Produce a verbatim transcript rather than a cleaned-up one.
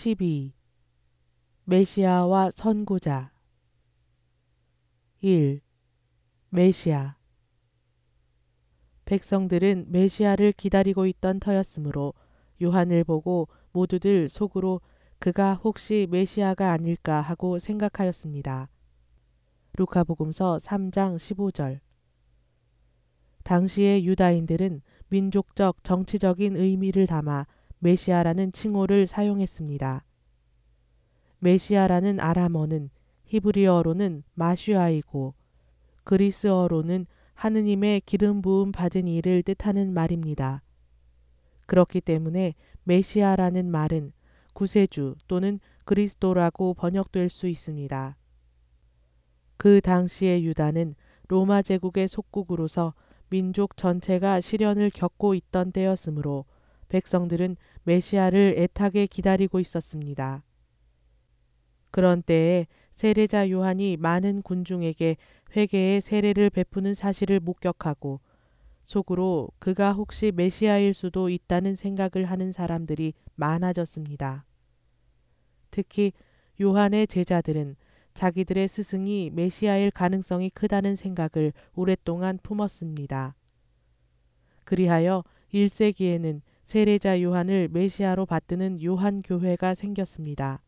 십이. 메시아와 선고자. 일. 메시아. 백성들은 메시아를 기다리고 있던 터였으므로 요한을 보고 모두들 속으로 그가 혹시 메시아가 아닐까 하고 생각하였습니다. 루카복음서 삼 장 십오 절. 당시의 유다인들은 민족적 정치적인 의미를 담아 메시아라는 칭호를 사용했습니다. 메시아라는 아람어는 히브리어로는 마슈아이고 그리스어로는 하느님의 기름 부음 받은 이를 뜻하는 말입니다. 그렇기 때문에 메시아라는 말은 구세주 또는 그리스도라고 번역될 수 있습니다. 그 당시의 유다는 로마 제국의 속국으로서 민족 전체가 시련을 겪고 있던 때였으므로 백성들은 메시아를 애타게 기다리고 있었습니다. 그런 때에 세례자 요한이 많은 군중에게 회개의 세례를 베푸는 사실을 목격하고 속으로 그가 혹시 메시아일 수도 있다는 생각을 하는 사람들이 많아졌습니다. 특히 요한의 제자들은 자기들의 스승이 메시아일 가능성이 크다는 생각을 오랫동안 품었습니다. 그리하여 일 세기에는 세례자 요한을 메시아로 받드는 요한 교회가 생겼습니다.